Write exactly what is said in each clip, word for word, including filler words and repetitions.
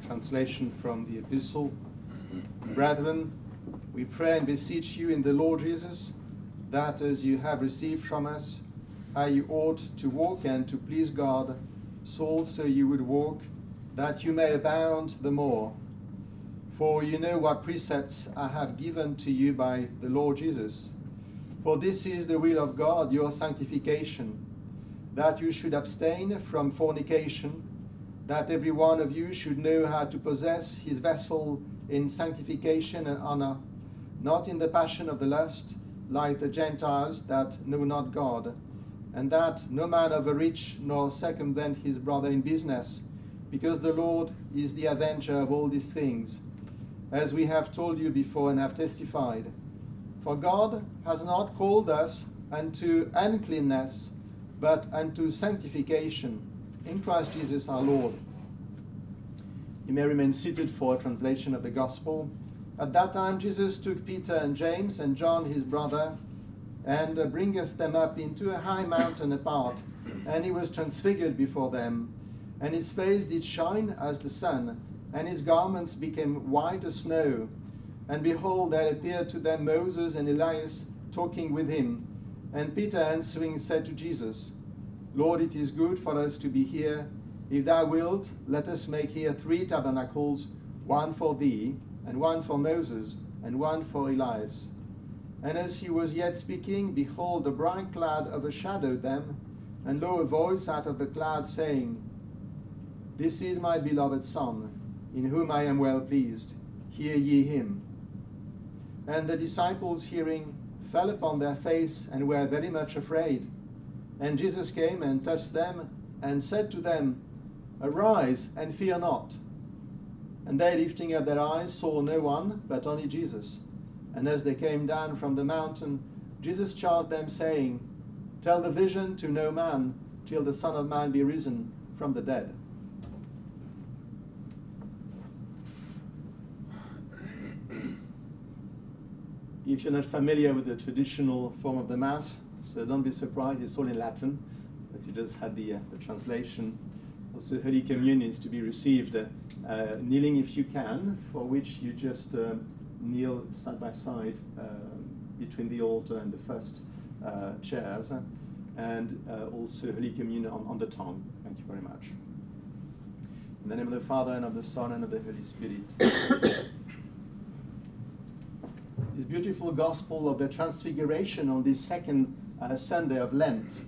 translation from the epistle. Brethren, we pray and beseech you in the Lord Jesus, that as you have received from us how you ought to walk and to please God, so also you would walk, that you may abound the more. For you know what precepts I have given to you by the Lord Jesus. For this is the will of God, your sanctification, that you should abstain from fornication, that every one of you should know how to possess his vessel in sanctification and honor, not in the passion of the lust, like the Gentiles that know not God, and that no man overreach nor circumvent his brother in business, because the Lord is the avenger of all these things, as we have told you before and have testified. For God has not called us unto uncleanness, but unto sanctification in Christ Jesus our Lord. You may remain seated for a translation of the Gospel. At that time Jesus took Peter and James and John his brother, and uh, bringeth them up into a high mountain apart, and he was transfigured before them, and his face did shine as the sun, and his garments became white as snow. And behold, there appeared to them Moses and Elias talking with him. And Peter answering said to Jesus, Lord, it is good for us to be here. If thou wilt, let us make here three tabernacles, one for thee, and one for Moses, and one for Elias. And as he was yet speaking, behold, a bright cloud overshadowed them, and lo, a voice out of the cloud saying, This is my beloved Son, in whom I am well pleased. Hear ye him. And the disciples, hearing, fell upon their face, and were very much afraid. And Jesus came and touched them, and said to them, Arise, and fear not. And they, lifting up their eyes, saw no one, but only Jesus. And as they came down from the mountain, Jesus charged them, saying, Tell the vision to no man, till the Son of Man be risen from the dead. If you're not familiar with the traditional form of the Mass, so don't be surprised, it's all in Latin, but you just had the, uh, the translation. Also, Holy Communion is to be received uh, uh, kneeling if you can, for which you just uh, kneel side by side uh, between the altar and the first uh, chairs, uh, and uh, also Holy Communion on, on the tongue. Thank you very much. In the name of the Father, and of the Son, and of the Holy Spirit. This beautiful gospel of the Transfiguration on this second uh, Sunday of Lent.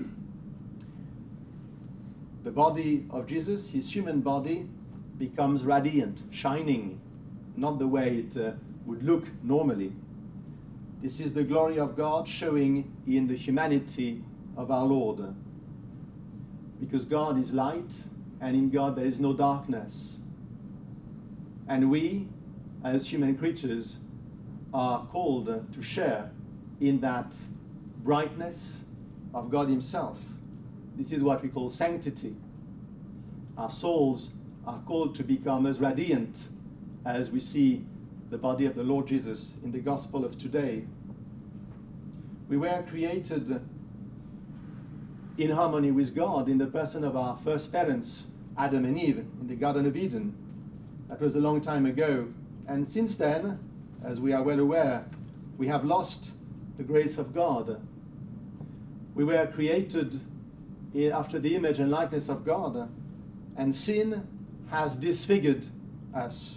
The body of Jesus, his human body, becomes radiant, shining, not the way it uh, would look normally. This is the glory of God showing in the humanity of our Lord. Because God is light, and in God there is no darkness. And we, as human creatures, are called to share in that brightness of God himself. This is what we call sanctity. Our souls are called to become as radiant as we see the body of the Lord Jesus in the gospel of today. We were created in harmony with God in the person of our first parents, Adam and Eve, in the Garden of Eden. That was a long time ago. And since then, as we are well aware, we have lost the grace of God. We were created after the image and likeness of God, and sin has disfigured us.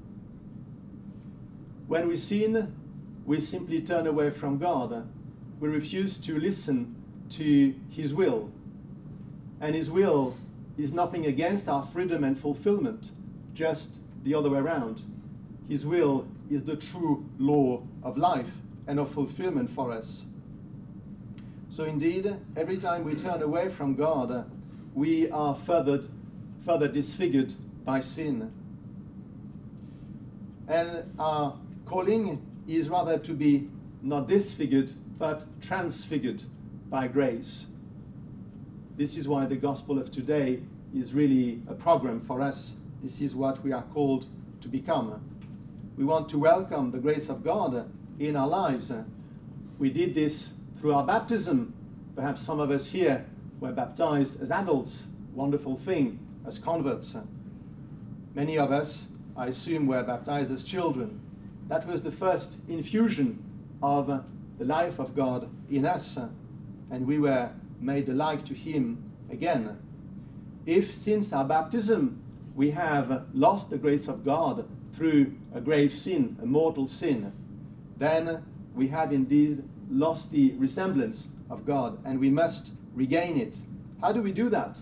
When we sin, we simply turn away from God. We refuse to listen to his will. And his will is nothing against our freedom and fulfillment, just the other way around. His will is the true law of life and of fulfillment for us. So indeed, every time we turn away from God, we are further, further disfigured by sin. And our calling is rather to be not disfigured, but transfigured by grace. This is why the gospel of today is really a program for us. This is what we are called to become. We want to welcome the grace of God in our lives. We did this through our baptism. Perhaps some of us here were baptized as adults. Wonderful thing, as converts. Many of us, I assume, were baptized as children. That was the first infusion of uh, the life of God in us, uh, and we were made alike to him again. If since our baptism we have lost the grace of God through a grave sin, a mortal sin, then we have indeed lost the resemblance of God, and we must regain it. How do we do that?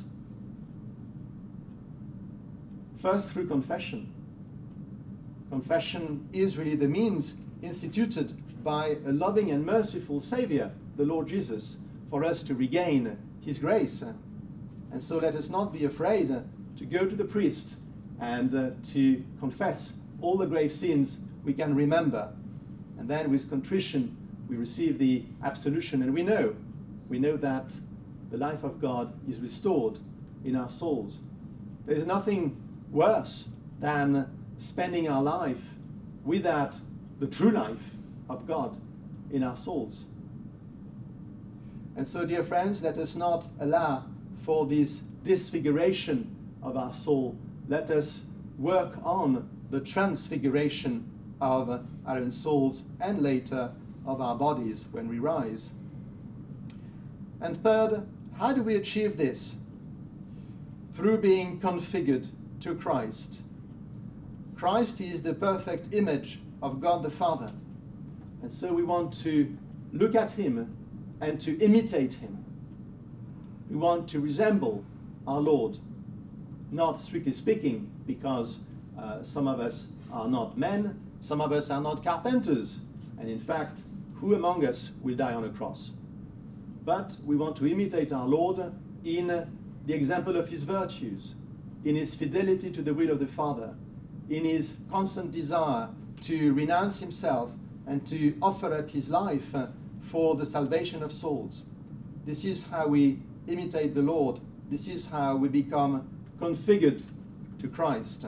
First, through confession. Confession is really the means instituted by a loving and merciful Savior, the Lord Jesus, for us to regain his grace. And so let us not be afraid to go to the priest and uh, to confess all the grave sins we can remember. And then with contrition we receive the absolution, and we know, we know that the life of God is restored in our souls. There is nothing worse than spending our life without the true life of God in our souls. And so, dear friends, let us not allow for this disfiguration of our soul. Let us work on the transfiguration of our own souls and later of our bodies when we rise. And third, how do we achieve this? Through being configured to Christ. Christ is the perfect image of God the Father. And so we want to look at him and to imitate him. We want to resemble our Lord. Not strictly speaking, because uh, some of us are not men, some of us are not carpenters, and in fact, who among us will die on a cross? But we want to imitate our Lord in the example of his virtues, in his fidelity to the will of the Father, in his constant desire to renounce himself and to offer up his life uh, for the salvation of souls. This is how we imitate the Lord. This is how we become configured to Christ.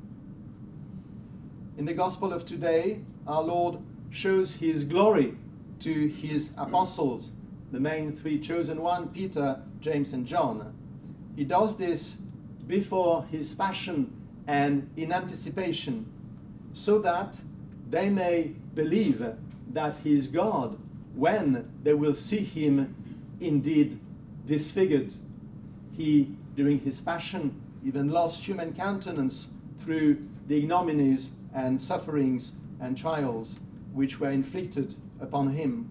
In the Gospel of today, our Lord shows his glory to his apostles, the main three chosen ones, Peter, James, and John. He does this before his passion and in anticipation, so that they may believe that he is God when they will see him indeed disfigured. He, during his passion, even lost human countenance through the ignominies and sufferings and trials which were inflicted upon him.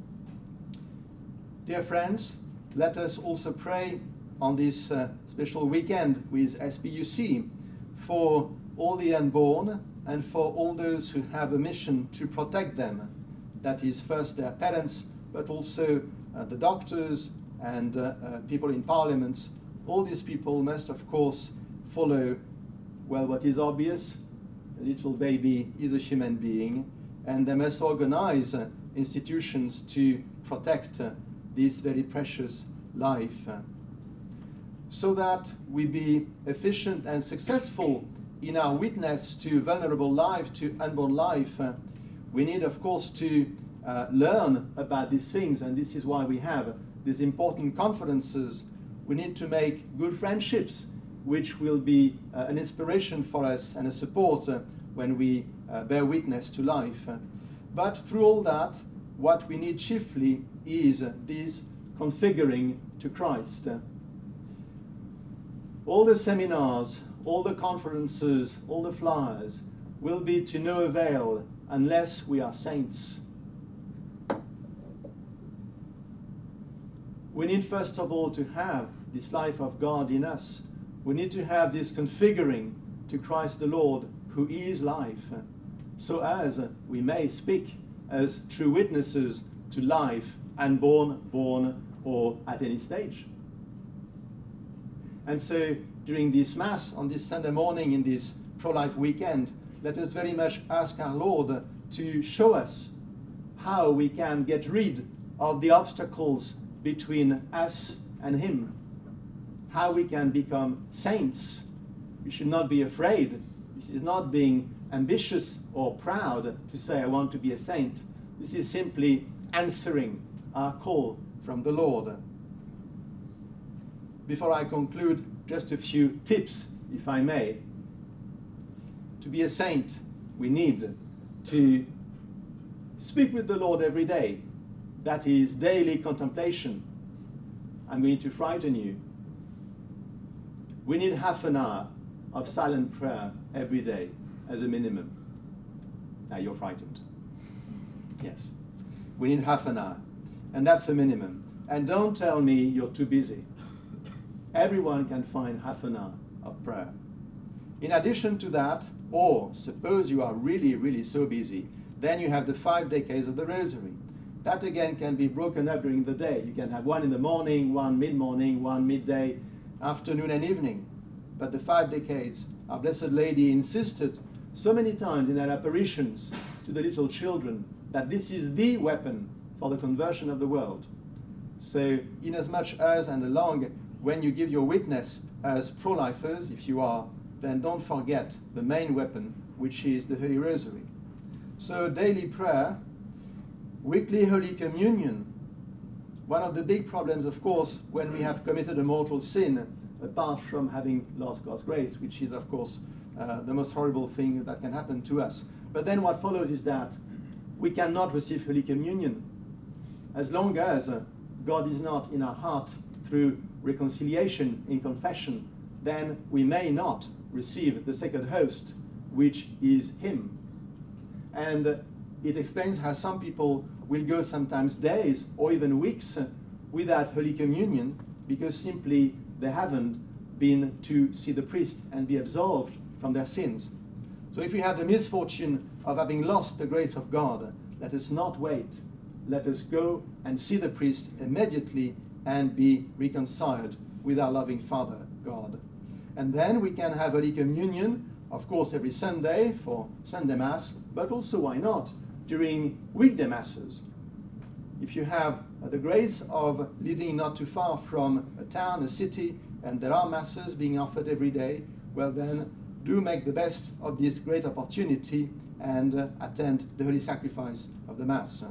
Dear friends, let us also pray on this uh, special weekend with S B U C for all the unborn and for all those who have a mission to protect them. That is first their parents, but also uh, the doctors and uh, uh, people in parliaments. All these people must, of course, follow, well, what is obvious. A little baby is a human being, and they must organize uh, institutions to protect uh, this very precious life. Uh, so that we be efficient and successful in our witness to vulnerable life, to unborn life, uh, we need, of course, to uh, learn about these things, and this is why we have these important conferences. We need to make good friendships, which will be uh, an inspiration for us and a support uh, when we uh, bear witness to life. Uh, but through all that, what we need chiefly is uh, this configuring to Christ. Uh, all the seminars, all the conferences, all the flyers will be to no avail unless we are saints. We need first of all to have this life of God in us. We need to have this configuring to Christ the Lord, who is life, so as we may speak as true witnesses to life, unborn, born, or at any stage. And so during this Mass on this Sunday morning in this pro-life weekend, let us very much ask our Lord to show us how we can get rid of the obstacles between us and him, how we can become saints. We should not be afraid. This is not being ambitious or proud to say, I want to be a saint. This is simply answering our call from the Lord. Before I conclude, just a few tips, if I may. to be a saint, we need to speak with the Lord every day. That is daily contemplation. I'm going to frighten you. We need half an hour of silent prayer every day as a minimum. Now you're frightened. Yes. We need half an hour. And that's a minimum. And don't tell me you're too busy. Everyone can find half an hour of prayer. In addition to that, or suppose you are really, really so busy, then you have the five decades of the Rosary. That again can be broken up during the day. You can have one in the morning, one mid-morning, one midday, afternoon and evening. But the five decades, our Blessed Lady insisted so many times in her apparitions to the little children that this is the weapon for the conversion of the world. So inasmuch as and along when you give your witness as pro-lifers, if you are, then don't forget the main weapon, which is the Holy Rosary. So daily prayer, weekly Holy Communion. One of the big problems, of course, when we have committed a mortal sin, apart from having lost God's grace, which is, of course, uh, the most horrible thing that can happen to us. But then what follows is that we cannot receive Holy Communion as long as uh, God is not in our heart through reconciliation in confession. Then we may not receive the Sacred Host, which is Him. And uh, it explains how some people will go sometimes days or even weeks uh, without Holy Communion because simply they haven't been to see the priest and be absolved from their sins. So if we have the misfortune of having lost the grace of God, let us not wait. Let us go and see the priest immediately and be reconciled with our loving Father, God. And then we can have Holy Communion, of course, every Sunday for Sunday Mass, but also, why not, during weekday Masses. If you have uh, the grace of living not too far from a town, a city, and there are Masses being offered every day, well then, do make the best of this great opportunity and uh, attend the Holy Sacrifice of the Mass.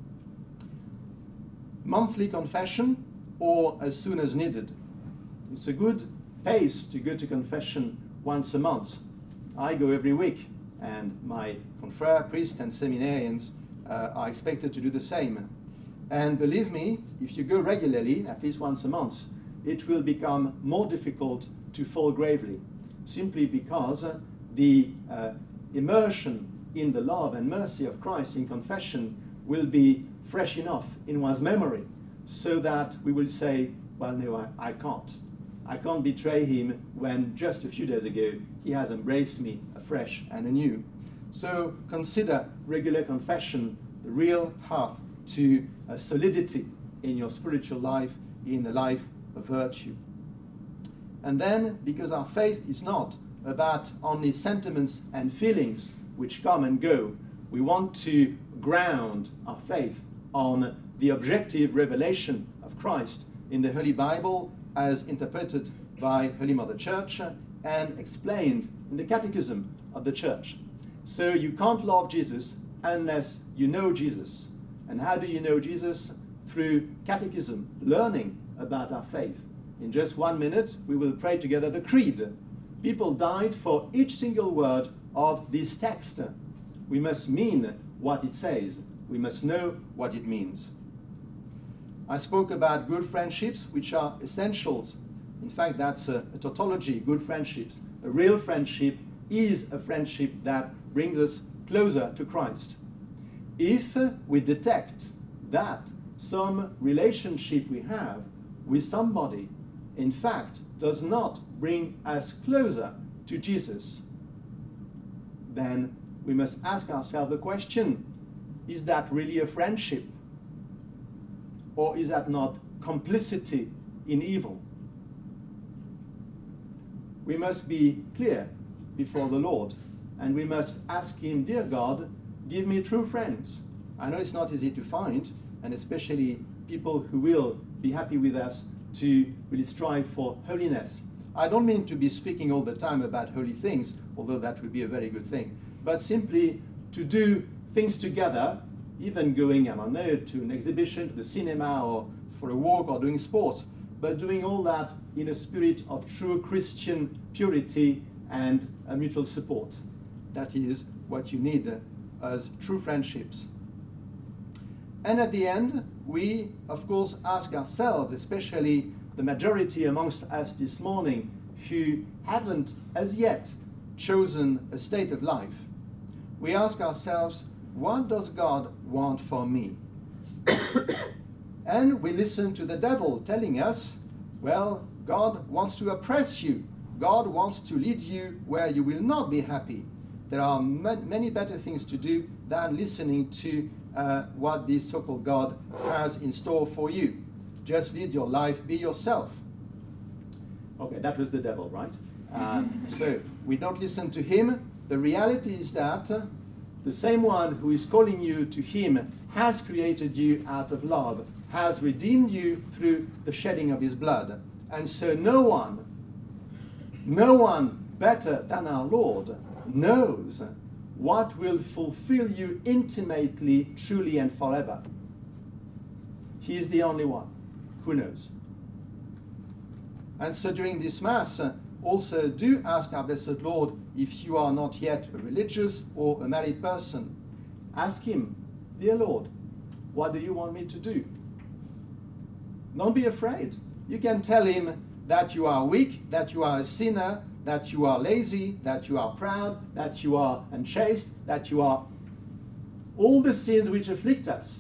Monthly confession, or as soon as needed. It's a good pace to go to confession once a month. I go every week, and my confrere, priests, and seminarians uh, are expected to do the same. And believe me, if you go regularly, at least once a month, it will become more difficult to fall gravely, simply because uh, the uh, immersion in the love and mercy of Christ in confession will be fresh enough in one's memory, so that we will say, well, no, I, I can't. I can't betray him when just a few days ago he has embraced me afresh and anew. So consider regular confession the real path to a solidity in your spiritual life, in the life of virtue. And then, because our faith is not about only sentiments and feelings which come and go, we want to ground our faith on the objective revelation of Christ in the Holy Bible as interpreted by Holy Mother Church and explained in the Catechism of the Church. So you can't love Jesus unless you know Jesus. And how do you know Jesus? Through catechism, learning about our faith. In just one minute, we will pray together the Creed. People died for each single word of this text. We must mean what it says. We must know what it means. I spoke about good friendships, which are essentials. In fact, that's a, a tautology, good friendships. A real friendship is a friendship that brings us closer to Christ. If we detect that some relationship we have with somebody, in fact, does not bring us closer to Jesus, then we must ask ourselves the question, is that really a friendship? Or is that not complicity in evil? We must be clear before the Lord, and we must ask Him, dear God, give me true friends. I know it's not easy to find, and especially people who will be happy with us to really strive for holiness. I don't mean to be speaking all the time about holy things, although that would be a very good thing, but simply to do things together, even going, I don't know, to an exhibition, to the cinema, or for a walk, or doing sport, but doing all that in a spirit of true Christian purity and uh, mutual support. that is what you need as true friendships. And at the end, we, of course, ask ourselves, especially the majority amongst us this morning who haven't as yet chosen a state of life, we ask ourselves, what does God want for me? And we listen to the devil telling us, well, God wants to oppress you. God wants to lead you where you will not be happy. There are many better things to do than listening to uh, what this so-called God has in store for you. Just lead your life, be yourself. Okay, that was the devil, right? Uh, so we don't listen to him. The reality is that uh, the same one who is calling you to him has created you out of love, has redeemed you through the shedding of his blood. And so no one, no one better than our Lord knows what will fulfill you intimately, truly, and forever. He is the only one who knows. And so during this Mass, uh, also do ask our Blessed Lord, if you are not yet a religious or a married person, ask him, dear Lord, what do you want me to do? Don't be afraid. You can tell him that you are weak, that you are a sinner, that you are lazy, that you are proud, that you are unchaste, that you are all the sins which afflict us.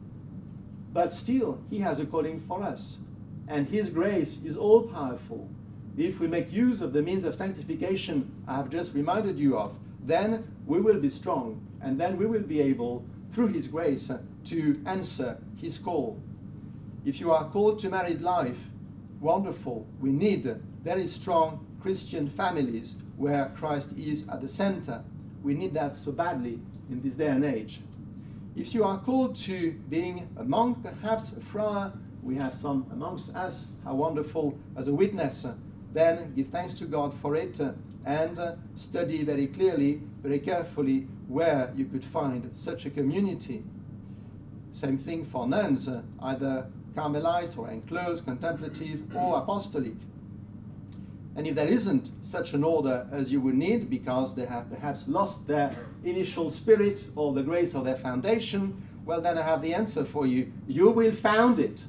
But still, he has a calling for us. And his grace is all-powerful. If we make use of the means of sanctification I have just reminded you of, then we will be strong, and then we will be able, through his grace, to answer his call. If you are called to married life, wonderful. We need very strong Christian families where Christ is at the center. We need that so badly in this day and age. If you are called to being a monk, perhaps a friar, we have some amongst us, how wonderful, as a witness, then give thanks to God for it and study very clearly, very carefully where you could find such a community. Same thing for nuns, either Carmelites or enclosed, contemplative or apostolic. And if there isn't such an order as you would need because they have perhaps lost their initial spirit or the grace of their foundation, well, then I have the answer for you. You will found it.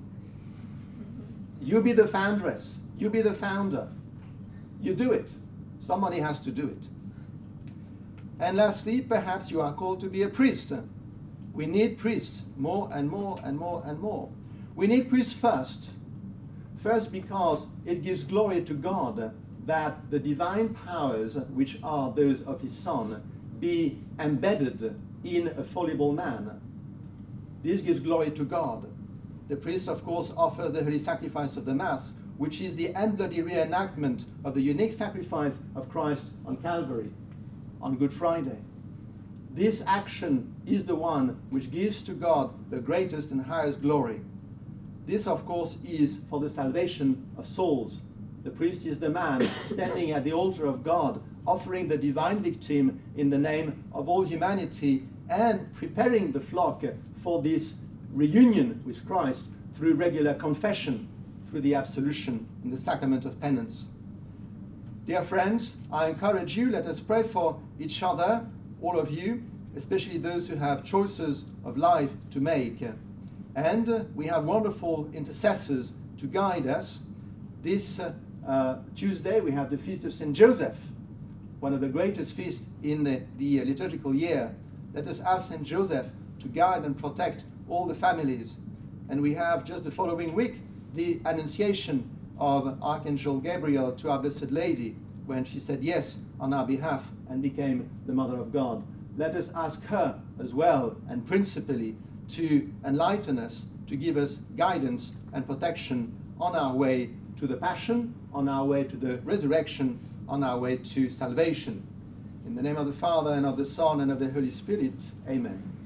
You be the foundress. You be the founder. You do it. Somebody has to do it. And lastly, perhaps you are called to be a priest. We need priests more and more and more and more. We need priests first. First, because it gives glory to God that the divine powers, which are those of his Son, be embedded in a fallible man. This gives glory to God. The priest, of course, offers the holy sacrifice of the Mass, which is the end-bloody reenactment of the unique sacrifice of Christ on Calvary, on Good Friday. This action is the one which gives to God the greatest and highest glory. This, of course, is for the salvation of souls. The priest is the man standing at the altar of God, offering the divine victim in the name of all humanity and preparing the flock for this reunion with Christ through regular confession, through the absolution in the sacrament of penance. Dear friends, I encourage you, let us pray for each other, all of you, especially those who have choices of life to make. And uh, we have wonderful intercessors to guide us. This uh, uh, Tuesday we have the Feast of Saint Joseph, one of the greatest feasts in the, the uh, liturgical year. Let us ask Saint Joseph to guide and protect all the families. And we have just the following week the Annunciation of Archangel Gabriel to our Blessed Lady, when she said yes on our behalf and became the Mother of God. Let us ask her as well, and principally, to enlighten us, to give us guidance and protection on our way to the Passion, on our way to the Resurrection, on our way to salvation. In the name of the Father, and of the Son, and of the Holy Spirit, amen.